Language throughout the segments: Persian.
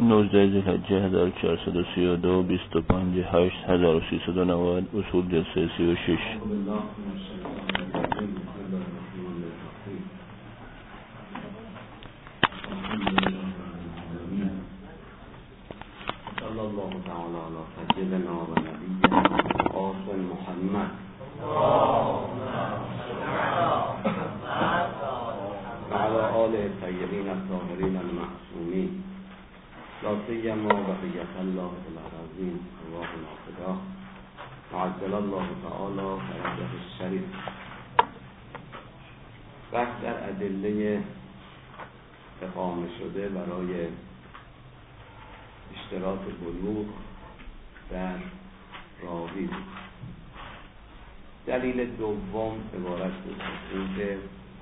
19 ذی‌الحجه 1432 25/8/1390 اصول جلسه 36. صلی الله تعالی علی سیدنا و نبینا قاسم محمد و علی آله الطیبین الطاهرین المعصومین لا سیما بقیة الله العظیم الله العافیة وعجل الله تعالی فرجه الشریف. بحث در ادله اقامه شده برای اشتراط بلوغ در راوی. دلیل دوم عبارت بود اینکه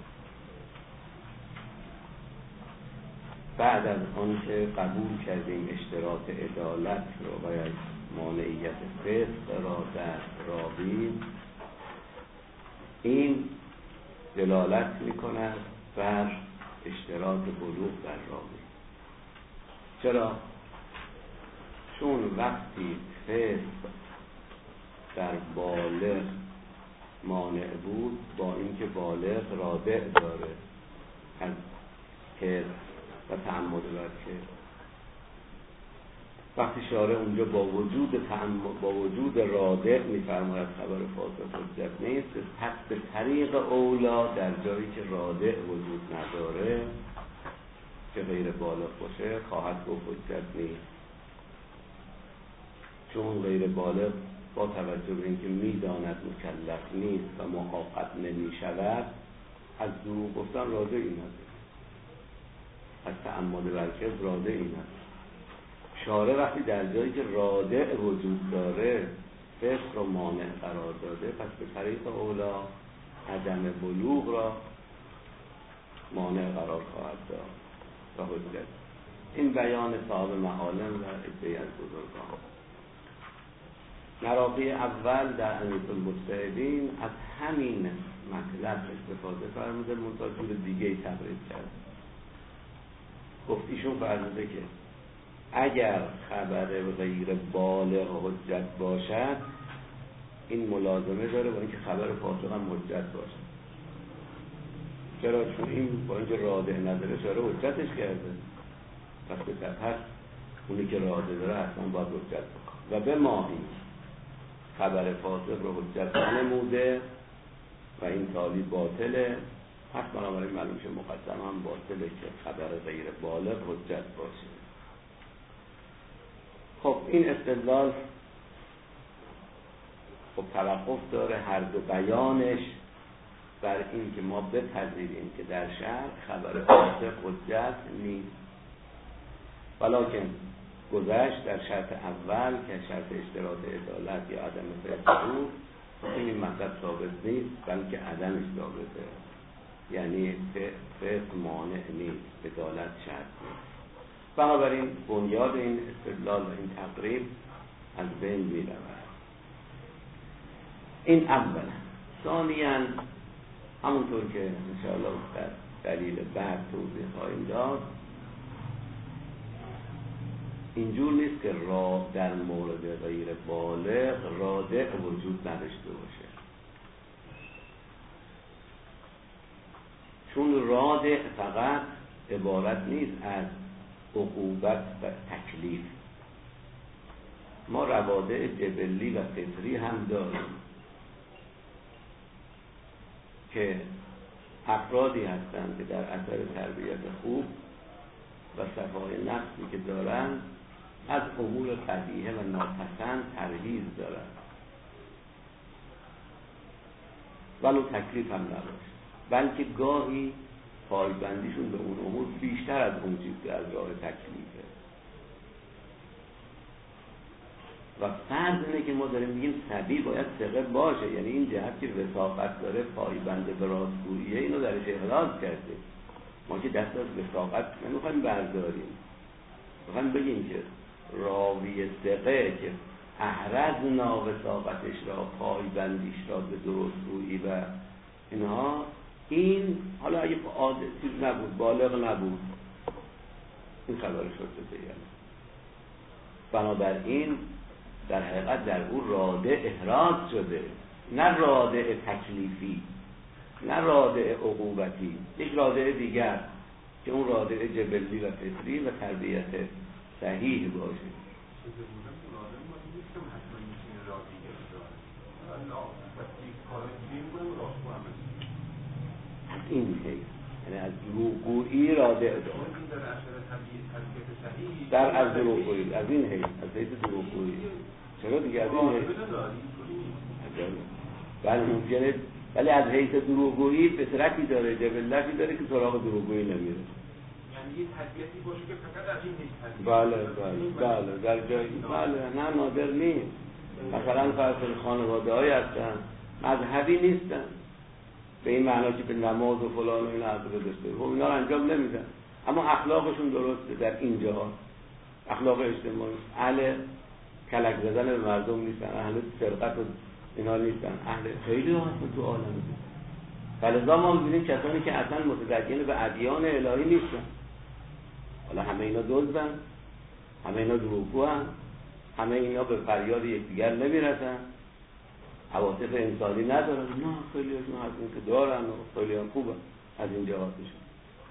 بعد از آنکه قبول کردیم اشتراط عدالت را و مانعیت فسق را در راوی، این دلالت می‌کند بر اشتراط بلوغ در راوی. چرا؟ چون وقتی فسق در بالغ مانع بود، با اینکه بالغ رادع داره از حرص و تعمد ورکه، وقتی شارع اونجا با وجود رادع میفرماید خبر فاسق حجت نیست، پس به طریق اولا در جایی که رادع وجود نداره که غیر بالغ باشه خواهد گفت حجت نیست، چون غیر بالغ با توجه به اینکه میداند مکلف نیست و معاقب نمی شود از دروغ گفتن رادعی نداره، از تعمد ورکه رادعی نداره. شارع وقتی در جایی که رادع وجود داره فسق رو مانع قرار داده، پس به طریق اولا عدم بلوغ را مانع قرار خواهد داد و حجت. این بیان صاحب محالم و عده از بزرگان. مراقی اول در انیس المجتهدین از همین مطلب استفاده فرموده، منتها جور دیگه تبریز کرد. گفت ایشون فرموده که اگر خبر غیر بالغ حجت باشد این ملازمه داره با اینکه خبر فاسق هم حجت باشد. چرا؟ چون این با اینکه رادع نداره شارع حجتش کرده، پس به طبع اونی که رادع داره اصلا باید حجت بکنه و به ماهی خبر فاسق رو حجت نموده و این تالی باطله، پس بنابراین معلوم شه مقدم هم باطله که خبر غیر بالغ حجت باشه. خب این استدلال خب توقف داره هر دو بیانش بر این که ما بپذیریم که در شرع خبر فاسق حجت نیست، ولکن گذشت در شرط اول که شرط اشتراط عدالت یا عدم فسق بود، این مطلب ثابت نیست بلکه عدمش ثابته، یعنی فسق مانع نیست، عدالت شرط نیست. بنابراین بنیاد این استدلال و این تقریب از بین می رود. این اولا. ثانیاً همونطور که انشاءالله در دلیل بعد توضیح خواهیم داد، اینجور نیست که در مورد غیر بالغ رادع وجود نداشته باشه، چون رادع فقط عبارت نیست از عقوبت و تکلیف. ما روادع جبلی و فطری هم داریم که افرادی هستند که در اثر تربیت خوب و صفای نفسی که دارند از امور قبیحه و ناپسند پرهیز دارند، ولو تکلیف هم نباشه، بلکه گاهی پایبندیشون به اون امور بیشتر از اون چیز که از راه تکلیفه. و فرض اینه که ما داریم میگیم صبی باید ثقه باشه، یعنی این جهت که وثاقت داره پایبند به راستگوییه، اینو درش احراز کرده. ما که دست از وثاقت نمیخوایم برداریم، میخوایم بگیم که راوی ثقه که احرزنا وثاقتش را، پایبندیش را به درستگویی و اینها، این حالا اگه عادت چیز نبود، بالغ نبود، این خبرش رو بگم بنابراین در حقیقت در او رادع احراز شده، نه رادع تکلیفی، نه رادع عقوبتی، یک رادع دیگر که اون رادع جبلی و فطری و تربیت صحیح باشه. از این حیث، یعنی از دروغگویی رادع داره، در از دروغگویی، از این حیث، از حیث دروغگویی. چرا دیگه از این حیث؟ بله ممکنه، ولی از حیث دروغگویی فطرتی داره، جبلتی داره که سراغ دروغگویی نمیره. یعنی یه تربیتی باشه که فقط از این حیث. بله در جایی، بله نه نادر نیست. مثلا فرض خانواده‌ای هستن مذهبی نیستن به این معنا که به نماز و فلان و این عقیده داشته، خب اینا رو انجام نمیدن، اما اخلاقشون درسته. در اینجا اخلاق اجتماعی، اهل کلک زدن به مردم نیستن، اهل سرقت و اینا نیستن، اهل خیلی هستن تو عالم. فلذا ما می‌بینیم کسانی که اصلا متدین به ادیان الهی نیستن، حالا همه اینا دزدن، همه اینا دروغگوان، همه اینا به فریاد یکدیگر نمیرسن، عواطف انسانی ندارن. نه خیلی از اون هستن که دارن و خیلی هم خوبه از این جهاتشون.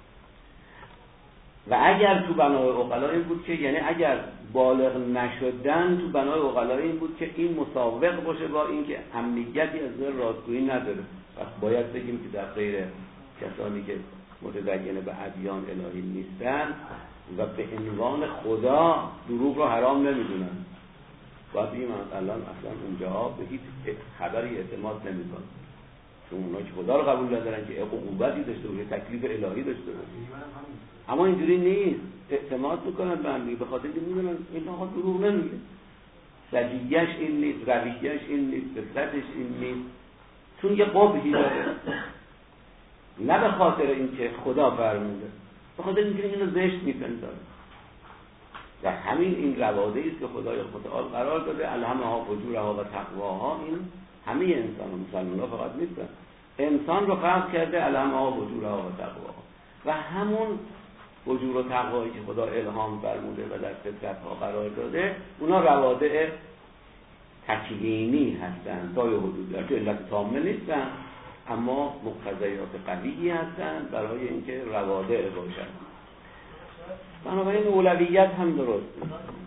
و اگر تو بنای عقلا این بود که، یعنی اگر بالغ نشدن تو بنای عقلا این بود که این مساوق باشه با این که امنیتی از راستگویی نداره، پس باید بگیم که در غیر کسانی که متدین به ادیان الهی نیستن و به عنوان خدا دروغ رو حرام نمیدونن، باید بگیم الان اصلا اونجا به هیچ خبری اعتماد نمیکنن، چون اونا که خدا رو قبول ندارن که عقوبتی داشته باشه، تکلیف الهی داشته باشه. اما اینجوری نیست، اعتماد میکنن به هم، به خاطر اینکه میدونن این آقا دروغ نمیگه، سجیه‌اش این نیست، رویه‌اش این نیست، فطرتش این نیست، چون یه قبحی داره، نه به خاطر اینکه خدا فرموده، به خاطر اینکه اینو زشت میپنداره. و همین این رواده‌ای است که خدای متعال قرار داده، الهمها فجورها و تقواها. این همه انسان و مسلمان‌ها فقط نیستن، انسان رو خلق کرده الهمها فجورها و تقواها، و همون فجور و تقوایی که خدا الهام فرموده و در فطرت‌ها قرار داده، اونا روادع تکوینی هستن تا یه حدودی، در علت تامه نیستن، اما مقتضیات قویی هستن برای اینکه روادع باشن. بنابراین اولویت هم درسته.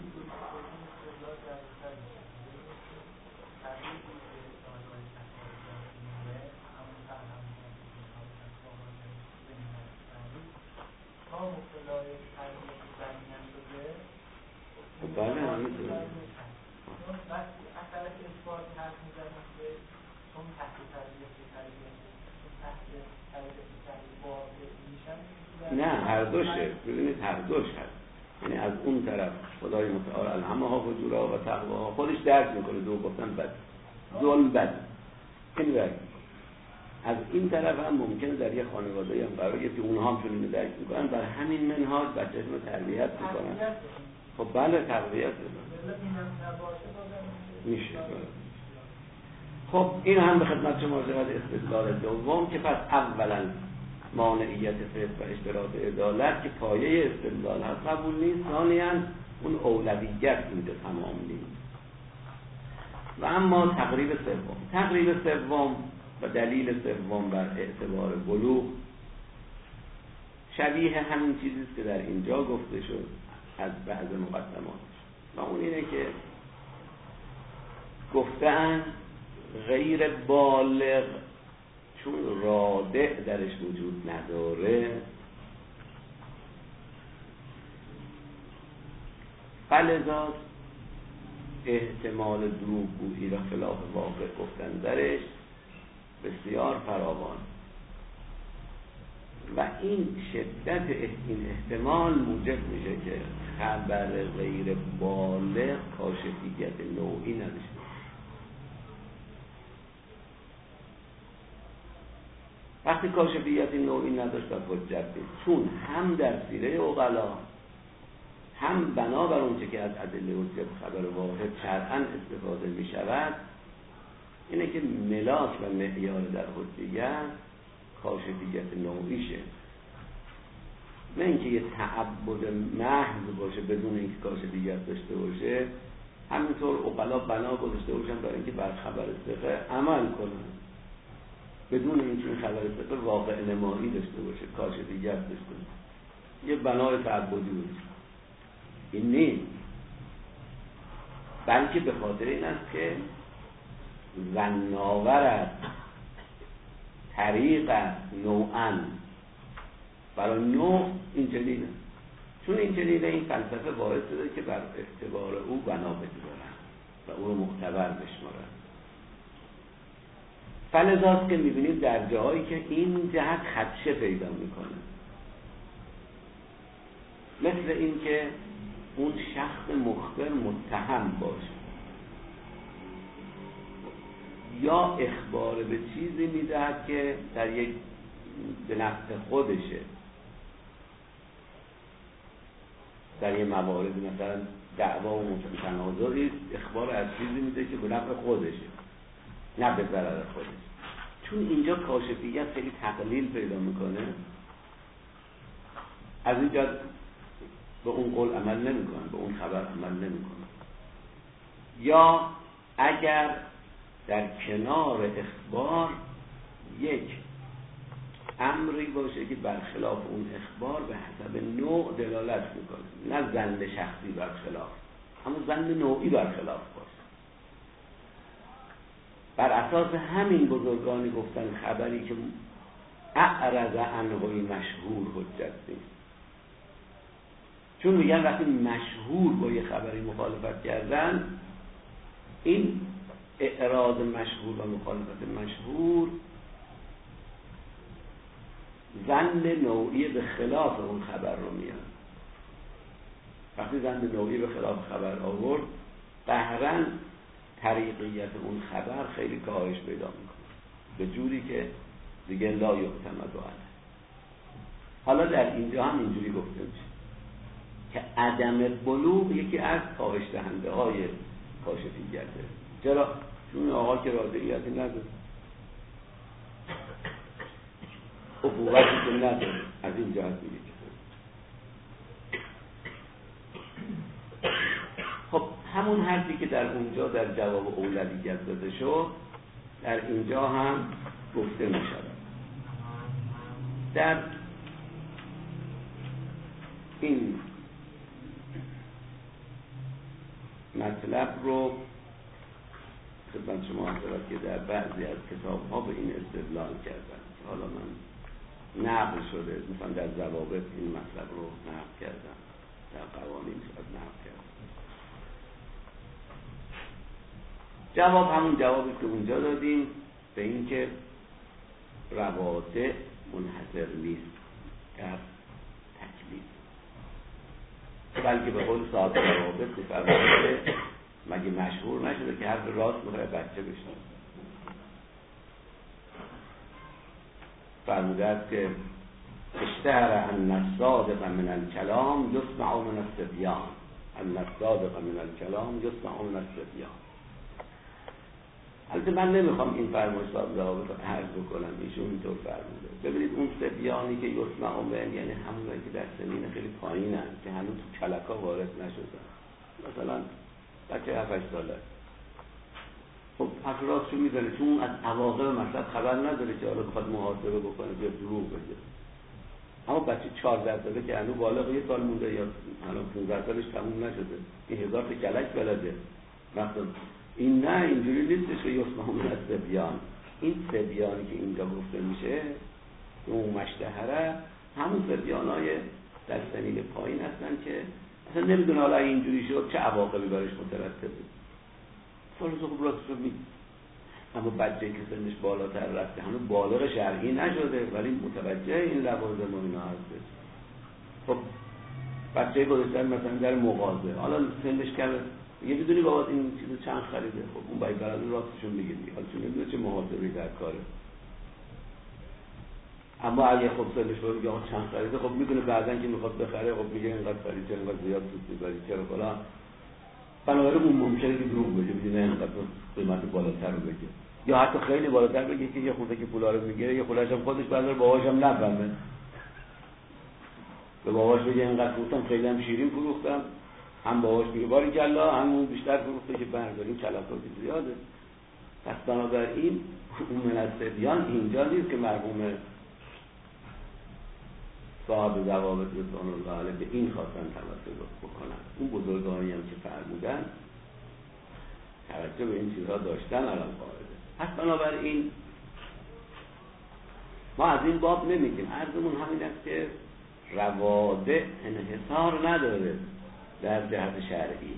بله همینطوره. نه هر دوشه، ببینید هر دوش هست، یعنی از اون طرف خدای متعال الهمها فجورها و تقواها خودش درک میکنه، دو گفتن بد، ظلم بد، این درک. از این طرف هم ممکنه در یه خانواده‌ای هم قراره که اونها هم چون اینو درک میکنن، بر همین منهاج بچه‌شون رو تربیت میکنن. خب بله تربیت میشه. خب این هم به خدمت شما عرض استدلال دوم که پس اولا مانعیت فقه و اشتراط عدالت که پایه استدلال هست قبول نیست، ثانیاً اون اولویت اینجا تمام نیست. و اما تقریب سوم و دلیل سوم بر اعتبار بلوغ شبیه همین چیزی است که در اینجا گفته شد از بعض مقدمات، و اون اینه که گفتن غیر بالغ چون رادع درش وجود نداره، فلذا احتمال دروغگویی را خلاف واقع گفتن درش بسیار فراوان، و این شدت این احتمال موجب میشه که خبر غیر بالغ کاشفیت نوعی نداشته. وقتی کاشفیت نوعی نداشت حجت نیست، چون هم در سیره عقلا هم بنابر اونچه که از ادله حجت خبر واحد شرعاً استفاده می شود، اینه که ملاک و معیار در حجیت کاشفیت نوعیشه، نه اینکه یه تعبد محض باشه بدون اینکه کاش دیگر داشته باشه. همینطور عقلا بنا گذاشته باشن برای اینکه بر خبر ثقه عمل کنن بدون اینکه این خبر ثقه واقع نمایی داشته باشه، کاش دیگر داشته باشه، یه بنای تعبدی بود. این نیست، بلکه به خاطر این است که ظن‌آور است، طریق است، نوعاً برای نوع این چنینه. چون این چنینه این فلسفه باعث شده که بر اعتبار او بنا بگذارن و او رو معتبر بشمارن. فلذاست که میبینید در جاهایی که این جهت خدشه پیدا میکنه، مثل این که اون شخص مخبر متهم باشه یا اخبار به چیزی میدهد که در یک به نفع خودشه، در یه مواردی مثلا دعوا و تنازعی اخبار از چیزی میده که به نفع خودشه نه به ضرر خودش. چون اینجا کاشفیت خیلی تقلیل پیدا میکنه، از اینجا به اون قول عمل نمیکنه، به اون خبر عمل نمیکنه. یا اگر در کنار اخبار یک امری باشه که برخلاف اون اخبار به حسب نوع دلالت میکنه، نه ظن شخصی برخلاف، اما ظن نوعی برخلاف باشه. بر اساس همین بزرگانی گفتن خبری که اعرض عنه مشهور حجت نیست. چون میگن وقتی مشهور با یه خبری مخالفت کردن، این اعراض مشهور و مخالفت مشهور ظن نوعی به خلاف اون خبر رو میان. وقتی ظن نوعی به خلاف خبر آورد، قهرن طریقیت اون خبر خیلی کاهش پیدا میکنه، به جوری که دیگه لا یعتمد علیه. حالا در اینجا هم اینجوری گفته میشه که عدم بلوغ یکی از کاهش دهنده های کاشفیته. چرا؟ چون آقا که رادعیتی نداره، افوقتی که نداره، از این جهت میگه. خب همون حرفی که در اونجا در جواب اولویت داده شد در اینجا هم گفته میشود. در این مطلب رو خدمت شما حضرات که در بعضی از کتاب ها به این استدلال کردن، حالا من نقل شده، مثلا در ضوابط این مطلب رو نقل کردن، در قوانین شاید نقل کردن. جواب همون جوابی که اونجا دادیم به این که روادع منحصر نیست در تکلیف، بلکه به قول صاحب روابط می‌فرماید مگه مشهور نشده که حرف راست می‌خواد بچه بشنوه. فرموده است که اشتهر ان الصادق من الكلام یسمع من الصبیان، ان الصادق من الكلام یسمع من الصبیان. البته من نمیخوام این فرمایش صاحب ضوابط رو عرض بکنم، ایشون اینطور فرموده. ببینید اون صبیانی که یسمع من یعنی همونایی که در سنین خیلی پایینن که هنوز تو کلکا وارد نشدن، مثلا بچه 7-8 ساله. خب افرادشو میدونه، چون از عواقب مطلب خبر نداره که حالا بخواد محاسبه بکنه یا دروغ بگه. اما بچه 14 ساله که هنوز بالغ 1 سال مونده یا الان 15 سالش تموم نشده، این 1000 تا کلک بلده. مثلا این نه اینجوری نیستش که یسمع من الصبیان. این صبیانی که اینجا گفته میشه اون مشتهره، همون صبیانای در سنین پایین هستن که اصلا نمیدونه حالا اینجوری شد چه عواقبی برش مترتبه. فرض خوب راستش رو میگه. اما بچه‌ای که سنش بالاتر رفته هنوز بالغ شرعی نشده ولی متوجه این لوازم و اینا هستش. خب بچه‌ای گذاشتن مثلا در مغازه، حالا سنش کمه، یه بدونی بابا این چیزو چند خریده، خب اون باید برای راستشون میگه دیگه، حالا چون نمیدونه چه محاسبه‌ای در کاره. اما اگه خب سنش رو بگه آقا چند خریده، خب میدونه بعداً که میخواد بخره خب میگه اینقدر خرید، چرا اینقدر زیاد سود می‌بری، چرا فلان. بنابراین اون ممکنه که دروغ بگه، بگه نه اینقدر قیمت بالاتر رو بگه، یا حتی خیلی بالاتر بگه که یه خورده که پولا رو میگیره یه خودش هم خودش برداره باهاش هم نفهمه. به باباش بگه اینقدر فروختم، خیلی هم شیرین فروختم، هم باباش میگه باریکلا، همون بیشتر فروخته که برداریم کلاکاتی زیاده. پس بنابراین اون من الصبیان اینجا نیست که مرحوم صاحب ضوابط رضوان الله علیه به این خواستن توسل بکنن. اون بزرگانی هم که فرمودن توجه به این چیزها داشتن الان قاعده. پس بنابراین ما از این باب نمیگیم، عرضمون همین است که روادع انحصار نداره در جهت شرعی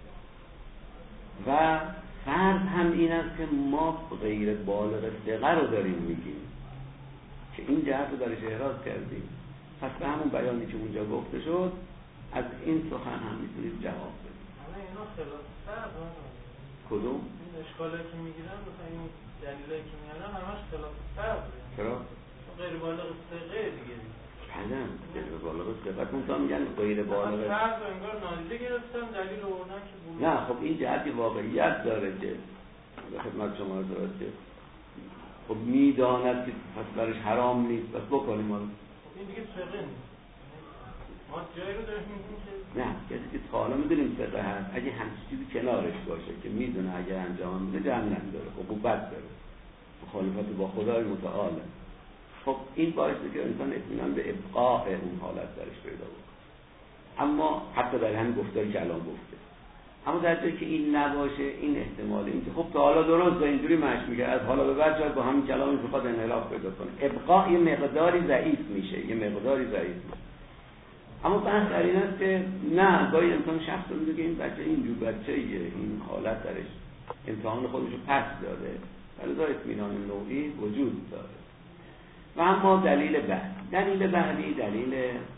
و فرض هم این است که ما غیر بالغ ثقه رو داریم میگیم که این جهت رو درش احراز کردیم. پس به همون بیانی که اونجا گفته شد از این سخن هم میتونید جواب بدید. همه اینا خلاف فرض کدوم؟ این اشکالی که میگیرن مثلا این دلیلی که میارن همش خلاف فرض. چرا؟ غیر بالغ ثقه دیگه. بله، غیر بالغ ثقه اون میگن غیر بالغ فرض انگار نادیده گرفتن دلیل آوردن که بود. نه خب این جهتی واقعیت داره که خدمت شما عرض که خب میداند که پس برش حرام نیست پس بکنیم. این دیگه ثقه نیست. ما جایی رو داریم میگیم که نه کسی که تا حالا میدونیم ثقه هست اگه همچین چیزی کنارش باشه که میدونه اگه انجام میده جهنم داره، عقوبت داره، مخالفت با خدای متعال، خب این باعث میشه که انسان اطمینان به ابقاء اون حالت درش پیدا بکنه. اما حتی در همین گفتاری که الان گفته، اما در جایی که این نباشه این احتمال این که خب تا حالا درست اینجوری مشی میگه از حالا به بعد شاید با همین کلام این بخواد انحراف پیدا کنه، ابقاء یه مقداری ضعیف میشه، یه مقداری ضعیف میشه. اما بحث در این است که نه گاهی انسان شخص رو میگه این بچه اینجور بچه‌ایه، این حالت درش امتحان خودش رو پس داده ولی دا اطمینان نوعی وجود داره. و اما دلیل بعدی دلیل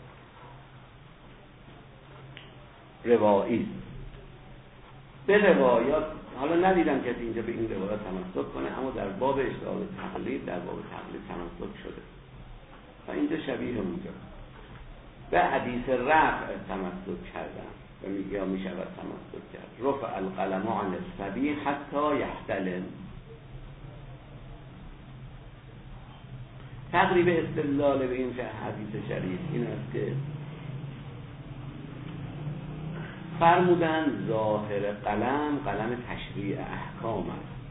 روایی به روایات. حالا ندیدم که اینجا به این روایات تمسک کنه، اما در باب اشتغال تقلید تمسک شده و اینجا شبیه اونجا به حدیث رفع تمسک کردن و میگه میشود تمسک کرد. رفع القلم عن الصبی حتی یحتلم. تقریب استدلال به این حدیث شریف این است که فرمودن ظاهر قلم تشریع احکام است.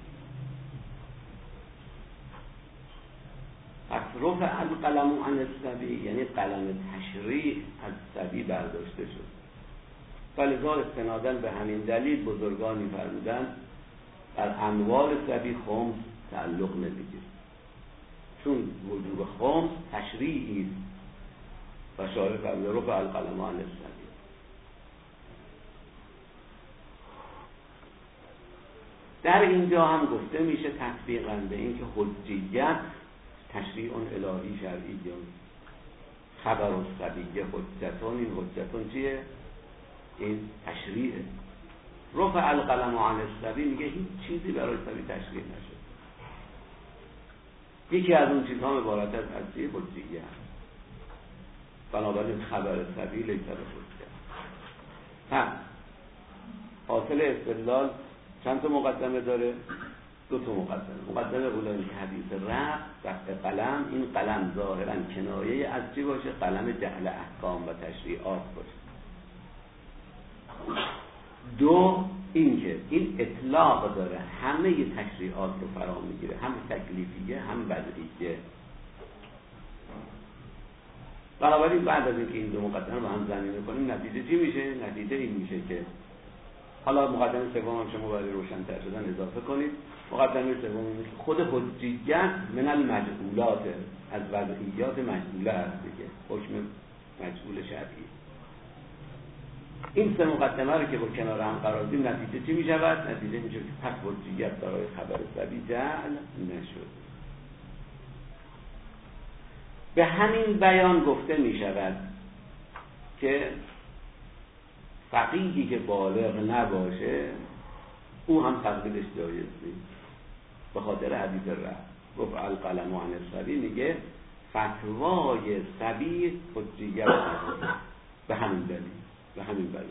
پس رفع القلم عن الصبی یعنی قلم تشریع از صبی برداشته شد. ولذا استنادن به همین دلیل بزرگانی فرمودن در اموال صبی خمس تعلق نمیگیره، چون وجوب خمس تشریعی است و شارع فرموده رفع القلم عن الصبی. در اینجا هم گفته میشه تطبیقاً به این که حجیت تشریع الهی شرعی خبر الصبی حجتون. این حجتون چیه؟ این تشریعه. رفع القلم عن الصبی میگه هیچ چیزی برای صبی تشریع نشد. یکی از اون چیزها عبارت از چیه؟ حجیت. بنابراین خبر صبی لیس بحجت. حاصل استدلال چند تا مقدمه داره؟ 2 تا مقدمه اولانی که حدیث رفع قلم، این قلم ظاهرا کنایه از چی باشه؟ قلم جعل احکام و تشریعات باشه. 2 این که این اطلاق داره همه تشریعات رو فرا میگیره، هم تکلیفیه هم وضعیه. بنابراین بعد از اینکه این 2 مقدمه رو هم زمینه کنیم نتیجه چی میشه؟ نتیجه این میشه که حالا مقدمه سوم هم شما برای روشن‌تر شدن اضافه کنید. مقدمه سوم اینه که خود حجیت من المجهولات، از وضعیات مجهوله است دیگه، حکم مجهول شرعی. این 3 مقدمه رو که با کنار هم قرار دیم نتیجه چی میشود؟ نتیجه میشه که پس حجیت برای خبر صبی جعل نشد. به همین بیان گفته میشود که فقیهی که بالغ نباشه او هم تقلیدش جایز نیست، به خاطر حدیث رفع القلم عن الصبی میگه فتوای صبی حجیت نداره. به همین دلیل، به همین بیان.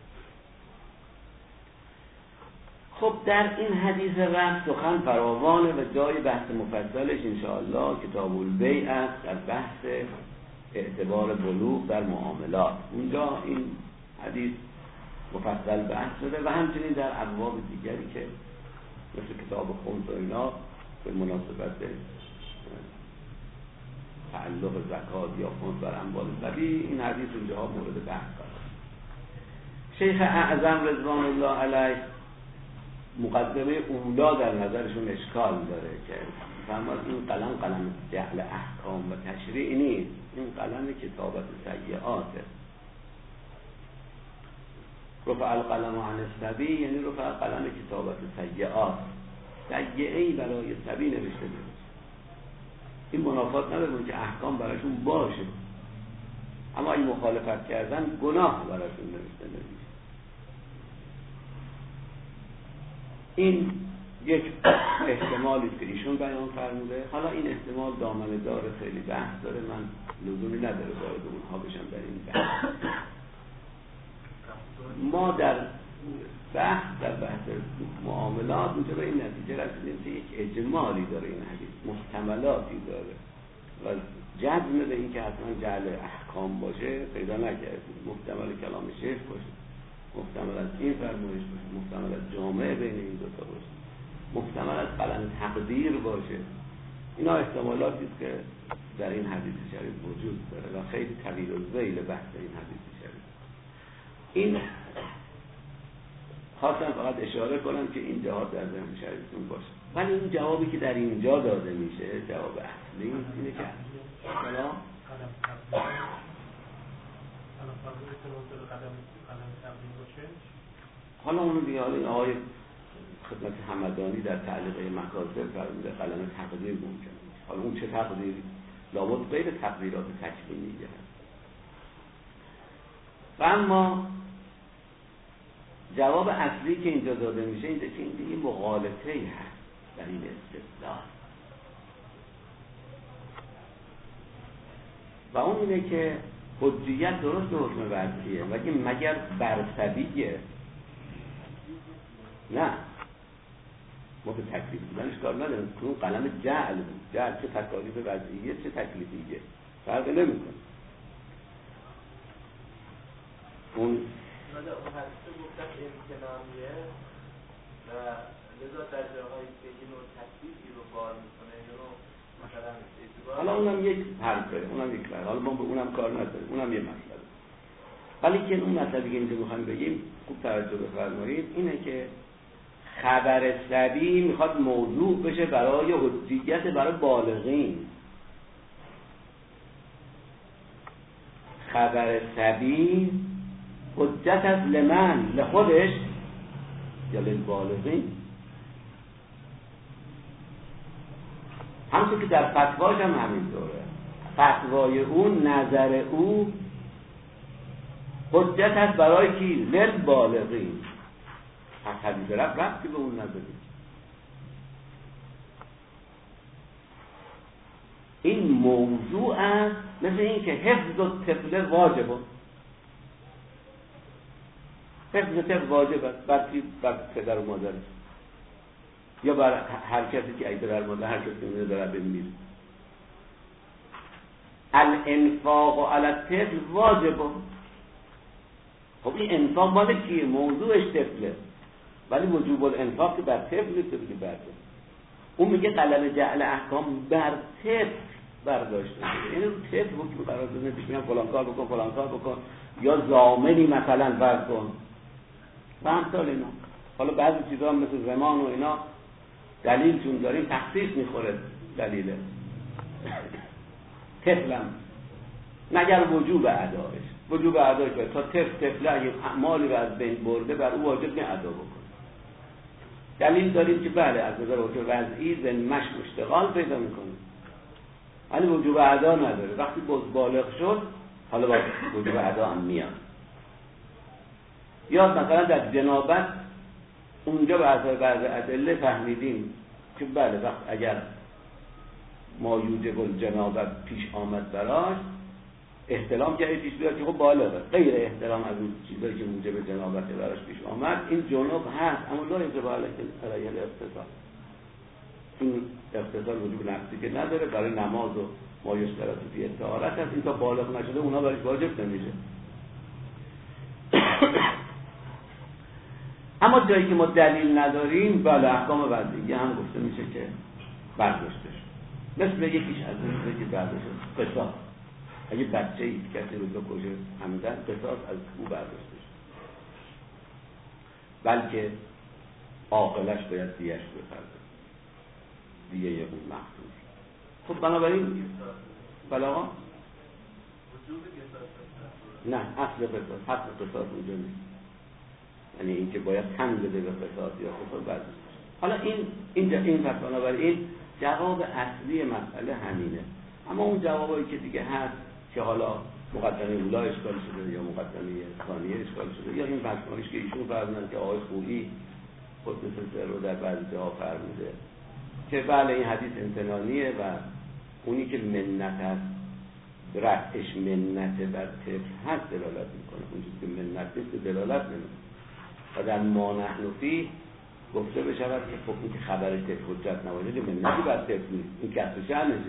خب در این حدیث رفع سخن فراوانه و جای بحث مفصلش انشاءالله کتاب البیع است، از بحث اعتبار بلوغ در معاملات. اونجا این حدیث مفصل بحث شده و همچنین در ابواب دیگری که مثل کتاب خمس و اینا به مناسبت تعلق زکات یا خمس بر اموال طبیعی این حدیث اونجا مورد بحث قرار. شیخ اعظم رضوان الله علیه مقدمه اولا در نظرشون اشکال داره که فرمود این قلم جعل احکام و تشریع نیست، این قلم کتابت سیئاته. رفع القلم عن الصبی یعنی رفع قلم کتابت سیئات، سیئه‌ای برای صبی نوشته نمیشه. این منافات نداره که احکام براشون باشه، اما این مخالفت کردن گناه براشون نوشته نمیشه. این یک احتمالی که ایشون بیان فرموده. حالا این احتمال دامنه داره، خیلی بحث داره، من لزومی نداره وارد اونها بشم در این بحث. ما در بحث معاملات اونجا به این نتیجه رسیدیم که یک اجمالی داره این حدیث، محتملاتی داره و جزم به این که حتما جعل احکام باشه پیدا نکردیم. محتمل کلام شیخ باشه، محتمل از این فرمایش باشه، محتمل از جامعه بین این دوتا باشه، محتمل از قلم تقدیر باشه. اینا احتمالاتی است که در این حدیث شریف وجود داره و خیلی طویل الذیل بحث این حدیث شریف. این خواستم فقط اشاره کنم که این جواب در ذهن شریفتون باشه. ولی این جوابی که در اینجا داده میشه جواب اصلی اینه که حالا اونو دیگه حالا این آقای خدمت همدانی در تعلیقه مکاسب فرموده قلم تقدیر ممکنه. حالا اون چه تقدیری؟ لابد غیر تقدیرات تکوینیه هست. و اما جواب اصلی که اینجا داده میشه اینه که این مغالطه‌ای هست در این استدلال و اون اینه که حجیت درست به حکم وضعیه مگر برصبیه؟ نه، ما به تکلیف بودنش کار نداریم. اون قلم جعل بود، جعل چه تکالیف وضعیه چه تکلیفیه فرق نمیکنه. اون حدیث گفتن امتنامیه و لذا در جاهایی که این نوع تکلیفی رو بار میکنه رو مثلا اعتبار. حالا اونم یک حرفه، اونم یک فرق، حالا ما به اونم کار نداریم، اونم یه مسئله. ولی که اون مسئله که اینجا میخوایم بگیم خوب توجه بفرمایید اینه که خبر صبی میخواد موضوع بشه برای حجیت برای بالغین. خبر صبی حجت از لمن لخودش یا للبالغین. همونطور که در فتواش هم همینطوره، فتوای او نظر او حجت هست برای کی؟ للبالغین. پس حدیث ربطی به اون نداره. این موضوع است مثل این که حفظ الطفل واجبه. حفظ طفل واجب است بر پدر و مادر یا بر هر کسی که ای پدر مادر هر کسی که داره بمیره. الانفاق علی الطفل واجبه. خب این انفاق مال کیه؟ موضوعش طفله، ولی وجوب الانفاق که بر طفل نیست که برده. اون میگه قلم جعل احکام بر طفل برداشته شده، یعنی رو طفل حکم قرار داده، پیش میگم فلان کار بکن فلان کار بکن یا ضامنی مثلا فرض کن و همثال اینا. حالا بعضی چیزا هم مثل زمان و اینا دلیل چون داریم تخصیص میخوره دلیله طفلم مگر وجوب ادایش. وجوب ادایش تا طفل اگه اعمالی رو از بین برده بر او واجب نه ادا بکنه. دلیل داریم که بله از نظر حکم وضعی ذمه‌اش اشتغال پیدا میکنه ولی وجوب ادا نداره. وقتی بالغ شد حالا با وجوب ادا هم میاد. یا مثلا در جنابت اونجا به اثر بعض ادله فهمیدیم که بله وقت اگر ما یوجب الجنابت پیش آمد براش احتلام که پیش بیاد که خب بالغه، غیر احتلام از اون چیزایی که موجب جنابت براش پیش آمد این جنوب هست اما لا یجب علیه الاغتسال. این اغتسال وجوب نفسی که نداره، برای نماز و ما یشترط فی الطهارت هست، این تا بالغ نشده اونا برای واجب نمیشه. اما جایی که ما دلیل نداریم بله احکام وضعی هم گفته میشه که برداشتش، مثل یکیش از این که برداشت قصاص، اگه بچه‌ای کسی رو بکشه عمدن قصاص از او برداشتش، بلکه عاقلش باید دیه‌اش بپرده، دیه اون مقتول. خب بنابراین بله آقا نه اصل قصاص، حق قصاص اونجا نیست، یعنی اینکه باید تن بده به قصاص یا قصاص برداشت. حالا این پس بنابراین جواب اصلی مسئله همینه. اما اون جوابایی که دیگه هست که حالا مقدمه اولا اشکال شده یا مقدمه ثانیه اشکال شده، یا این فرض که ایشون فرمودن که آقای خویی قدس سر رو در بعضی جاها فرموده که بله این حدیث امتنانیه و اونی که منت هست رفعش منت بر طفل هست دلالت میکنه، اونجوری که منت نیست دلالت نمیکنه. و در ما نحن فیه گفته بشود که خب این که خبر طفل حجت نباشه منتی بر طفل نیست، این کسر شأنشه.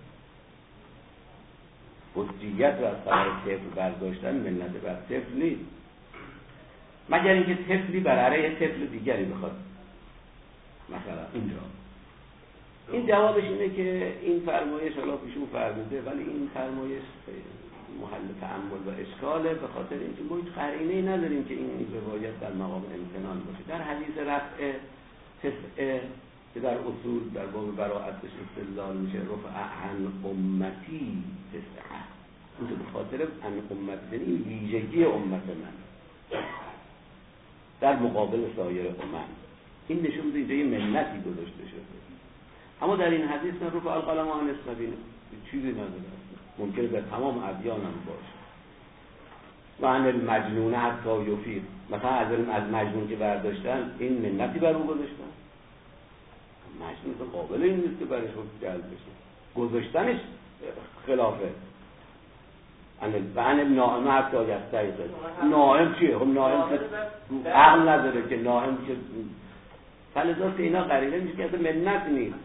حجیت رو از خبر طفل برداشتن منت بر طفل نیست، مگر اینکه طفلی بر علیه طفل دیگری بخواد. مثلا اینجا این جوابش اینه که این فرمایش حالا پیشون فرموده ولی این فرمایش محل تأمل و اشکاله، به خاطر اینکه ما هیچ قرینه‌ای نداریم که این روایت در مقام امتنان باشه. در حدیث رفع تسعه که در اصول در باب براءتش استدلال میشه، رفع عن امتی تسعه، این به خاطر عن امتی یعنی ویژگی امت من در مقابل سایر امم، این نشون میده اینجا یه منتی گذاشته شده. اما در این حدیث رفع القلم عن اثنتین چیزی نداره، ممکنه در تمام ادیان هم باشه. و عن المجنون حتی یفیق، مثلا از مجنون که برداشتن این منتی بر اون گذاشتن، مجنون قابل این نیست که برش حکم جلب بشه، گذاشتنش خلافه. و عن النائم حتی یستیقظ، نائم چیه؟ خب نائم که عقل نداره که، نائم که فلذات اینا قرینه میشه که اصلا منت نیست.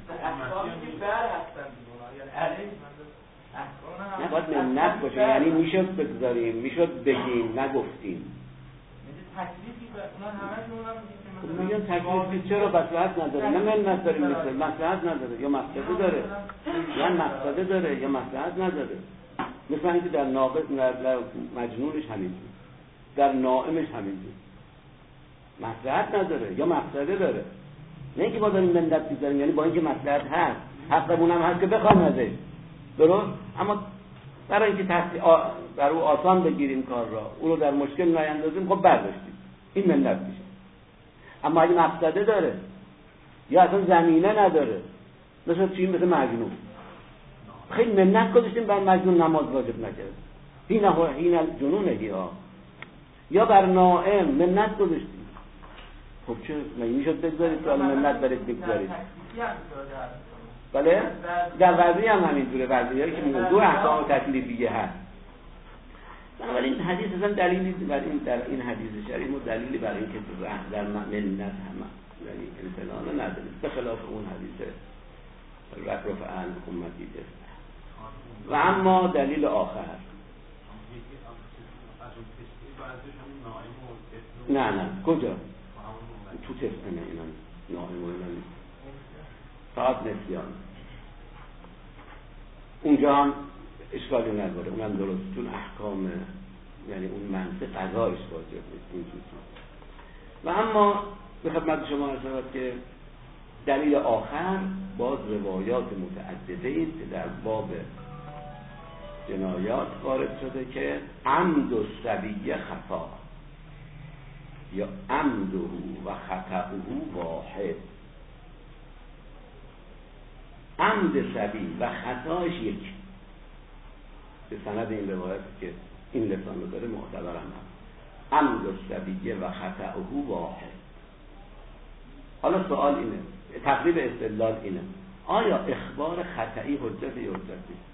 نه باید منت باشه، یعنی میشد بگذاریم، میشد بگیم، نگفتیم. میگن تکلیفی چرا مصلحت نداره؟ نه منت داریم مثل مصلحت نداره، یا مقصده داره، یا مقصده داره، یا مصلحت نداره. مثلا اینکه در ناقص در مجنونش همینجور، در نائمش همینجور، مصلحت نداره یا مقصده داره. نه اینکه ما داریم منت میذاریم، یعنی با اینکه مصلحت هست حقمون هم هست که بخوام ازش، درست؟ اما برای اینکه در او آسان بگیریم کار را، او رو در مشکل نیندازیم، خب برداشتیم، این منت میشه. اما اگه مقصده داره یا اصلا زمینه نداره، مثل چی؟ مثل مجنون، خیلی منت گذاشتیم بر مجنون نماز واجب نکرد، هین جنونه ها، یا بر نائم منت گذاشتیم. خب چه میشد بگذارید که منت برید بگذارید؟ بله؟ در وضعی هم همینجوره، وضعیایی که میگن دو احکام تکلیفیه هست. بنابراین این حدیث اصلا دلیلی بر این، در این حدیث شریف ما دلیلی بر این که در منت هم یعنی امتنان نداریم، به خلاف اون حدیث رفع عن امتی تسعه. و اما دلیل آخر نه کجا؟ تو تسعه نه، اینا نائم و اینا نیست، فقط نسیان. اونجا هم اشکالی نداره، اونم درست، چون احکام یعنی اون منطق قضایش واجب نیست اینجوری. و اما به خدمت شما عرض شود که دلیل آخر باز روایات متعدده است که در باب جنایات وارد شده که عمد و صبیه خطا یا عمده و خطأه واحد. عمد صبی و خطاش یک، به سند این روایت که این لسان رو داره معتبر هم هست، عمد صبیه و خطأه واحد. حالا سوال اینه، تقریب استدلال اینه، آیا اخبار خطئی حجت یا حجت نیست؟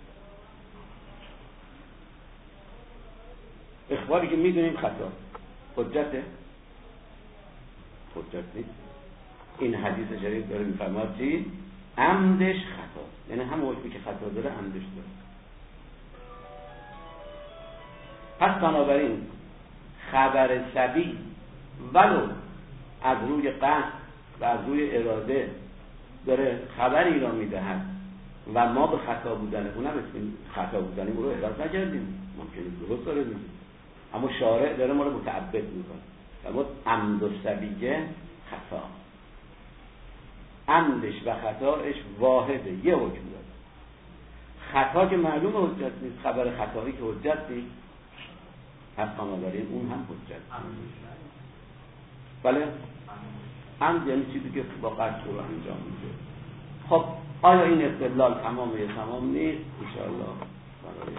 اخباری که میدونیم خطا حجته؟ حجت نیست. این حدیث شریف داره میفرماد چی؟ عمدش خطا، یعنی هم حکمی که خطا داره عمدش داره. پس بنابراین خبر سبی ولو از روی قصد و از روی اراده داره خبری را میدهد و ما به خطا بودن اون نمی‌تونیم خطا بودن او رو احراز نکردیم، ممکنه درست داره میگه، اما شارع داره ما رو متعبد میکنه. اما عمد و سبیه خطا، عمدش و خطاش واحده، یه حکم داره. خطا که معلوم حجت نیست، خبر خطایی که حجت نیست، پس بنابراین اون هم حجت نیست. بله؟ عمد یعنی چیزی که با قصد رو انجام میده. خب آیا این استدلال تمام یا تمام نیست؟ انشاءالله برای